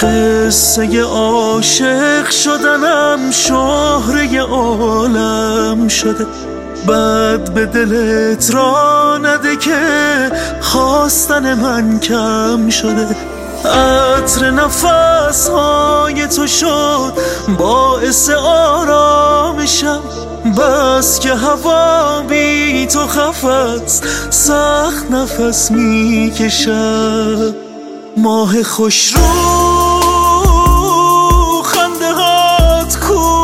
قصه عاشق شدنم شهره عالم شده، بعد به دلت را نده که خواستن من کم شده. عطر نفس های تو شد باعث آرامشم، بس که هوا بی تو خفت سخت نفس می کشم. ماه خوش رو خنده هات کو،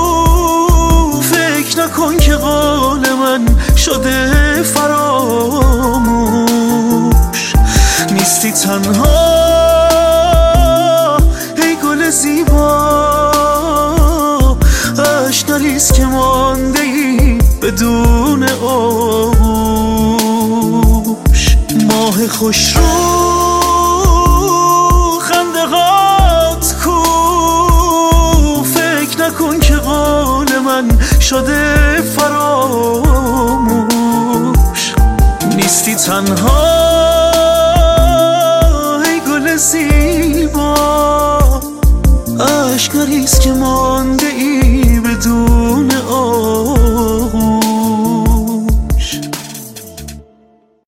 فکر نکن که قول من شده فراموش. نیستی تنها ای گل زیبا، اشک که مانده ای بدون آغوش. ماه خوش رو خنده هات کو، فکر نکن که قول من شده فراموش. نیستی تنها ای گل زیبا، اشک نریز که مانده ای بدون